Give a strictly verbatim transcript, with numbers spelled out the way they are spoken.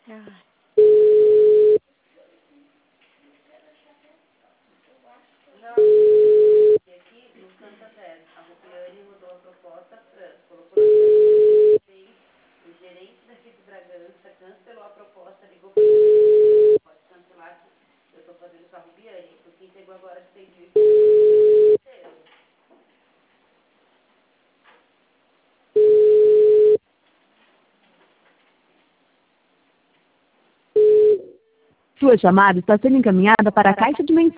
Ai. Sua chamada está sendo encaminhada para a caixa de mensagem.